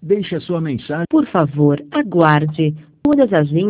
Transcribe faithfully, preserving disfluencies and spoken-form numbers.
Deixe a sua mensagem. Por favor, aguarde. Todas as linhas